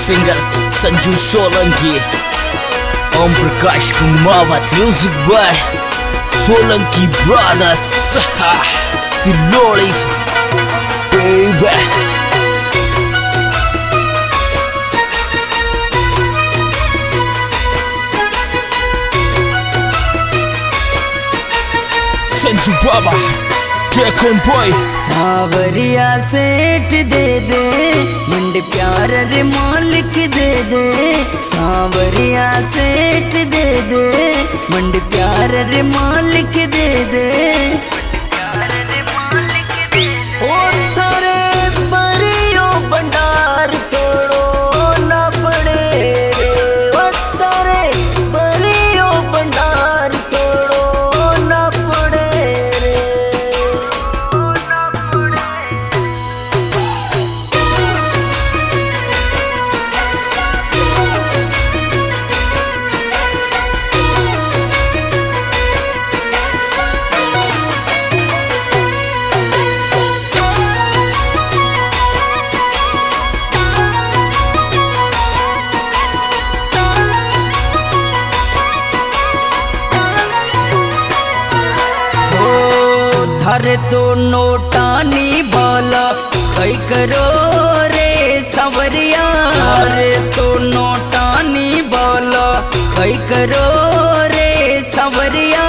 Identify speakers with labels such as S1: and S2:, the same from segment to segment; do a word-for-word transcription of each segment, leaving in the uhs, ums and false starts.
S1: Singer Sanju Solanki, Om Prakash Kumawat, music by Solanki brothers, Tilodi baby. Sanju Baba taken boy.
S2: सावरिया सेठ दे दे मंड प्यार रे मालिक दे दे, सावरिया सेठ दे दे मंड प्यार रे मालिक दे दे। ओ थारे परियो भंडार तोड़ो ना पड़े, ओ थारे परियो भंडार तोड़ो ना पड़े रे। थारे तो नोटानी बाला कई करो रे सवरिया, थारे तो नोटानी बाला कई करो रे सवरिया।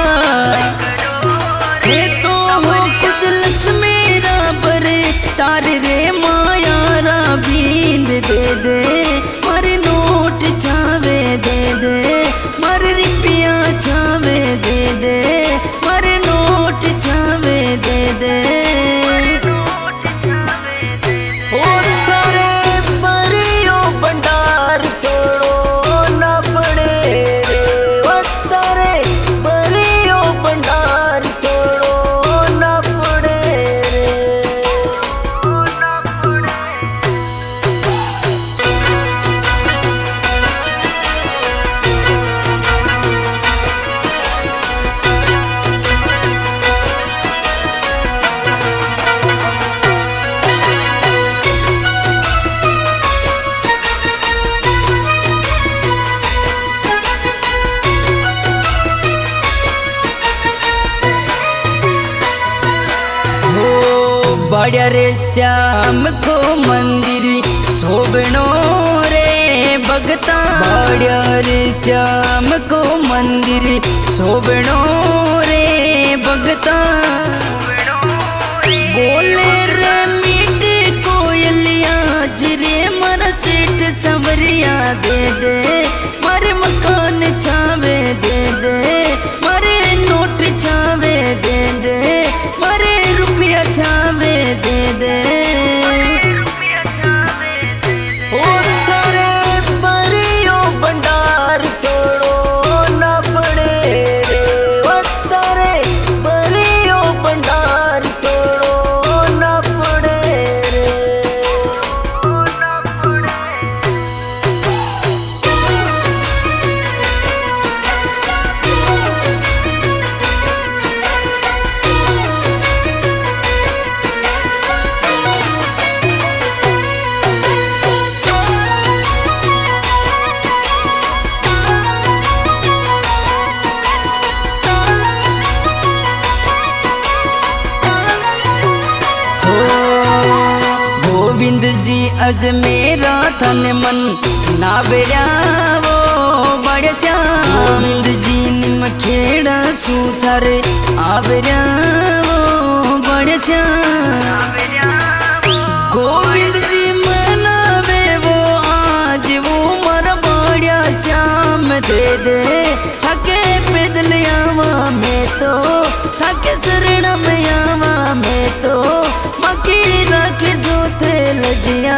S2: हे तो हो खुद लक्ष्मी राबरे तारे रे माया रा भींद दे दे, मारे नोट छावे दे दे, मारे रुपया छावे दे दे, मारे नोट छावे दे दे। ओ थारे परियो भंडार तोड़ो ना पड़े रे, ओ थारे परियो भंडार तोड़ो ना पड़े रे। बड़ा रे श्याम को मंदिर शोभनो रे भगता, बड़ा रे श्याम को मंदिर शोभनो रे भगता। बोले रे मीठे कोयलिया जिरे मर सेठ सवरिया दे दे, मारे मकान छावे दे दे, मारे नोट छावे दे दे, मारे रुपया छावे दे दे। ओ थारे परियो भंडार तोड़ो ना पड़े रे, ओ थारे परियो भंडार तोड़ो ना पड़े रे। गोविंद जी अजमेरा थन मन नाबेरा वो बड़े श्याम, गोविंद जी निम खेड़ा सूथर आबेरा वो बड़े श्याम। गोविंद जी मनावे वो आज वो मर बड़ा श्याम दे दे, थके पैदल आवा में तो थके शरण में आवा में तो, मकी रख जो थे लजिया।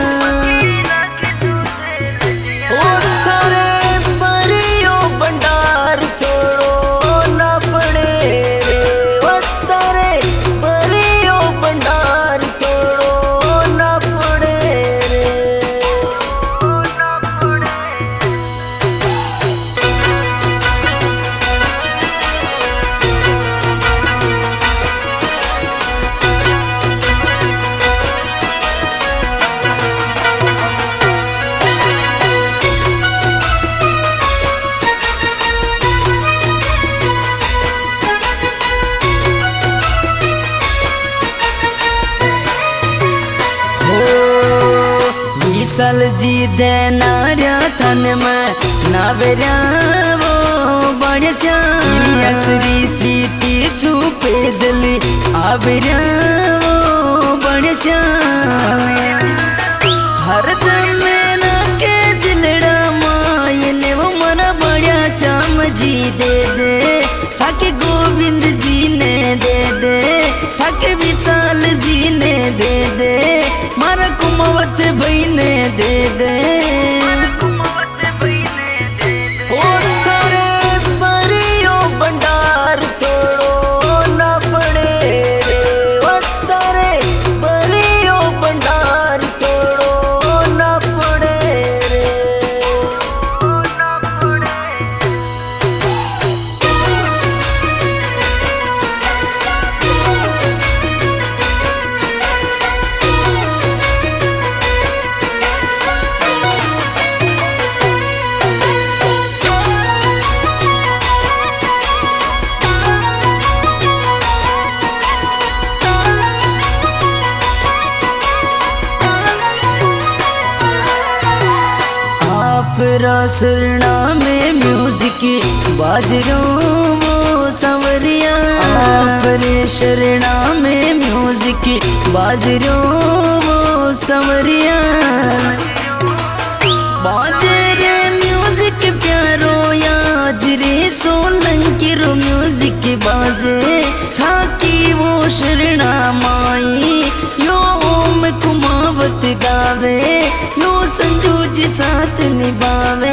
S2: ओ थारे परियो भंडार तोड़ो ना पड़े रे, ओ थारे परियो भंडार तोड़ो ना पड़े रे। विशाल जी दे नारा थन में नावेरा वो बड़े श्री सीटी सुपेदली आवेरा वो बड़े हर दम में ना के दिलड़ा माय ने वो मना बड़ा श्याम जी दे दे हक गोविंद जी ने दे दे हक विशाल जी ने दे दे मारा कुमावत भाई ने दे दे ओ तारे परियो भंडार तोड़ो ना पड़े ओ तारे परियो भंडार तोड़ो ना पड़े ना पड़े। सरना में म्यूजिक बाजरो वो संवरिया अपने शरणा में म्यूजिक बाजरो वो संवरिया बाजरे म्यूजिक प्यारो याज रे सोलंकी रो म्यूजिक बाजे खाकी वो शरणा माई यो ओम कुमावत गावे यो संजू जी साथ निभावे।